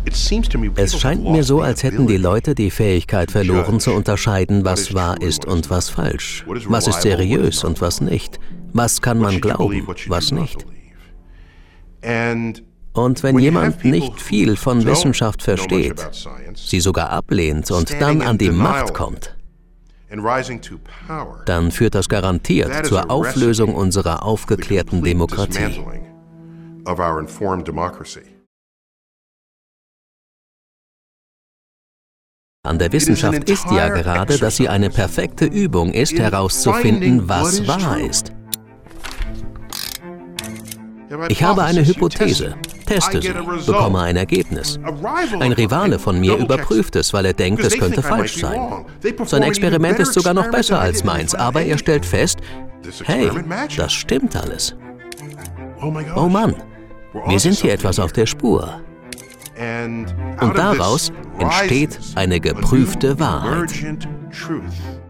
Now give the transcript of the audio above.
Es scheint mir so, als hätten die Leute die Fähigkeit verloren, zu unterscheiden, was wahr ist und was falsch. Was ist seriös und was nicht. Was kann man glauben, was nicht. Und wenn jemand nicht viel von Wissenschaft versteht, sie sogar ablehnt und dann an die Macht kommt, dann führt das garantiert zur Auflösung unserer aufgeklärten Demokratie. An der Wissenschaft ist ja gerade, dass sie eine perfekte Übung ist, herauszufinden, was wahr ist. Ich habe eine Hypothese, teste sie, bekomme ein Ergebnis. Ein Rivale von mir überprüft es, weil er denkt, es könnte falsch sein. Sein Experiment ist sogar noch besser als meins, aber er stellt fest, hey, das stimmt alles. Oh Mann, wir sind hier etwas auf der Spur. Und daraus entsteht eine geprüfte Wahrheit.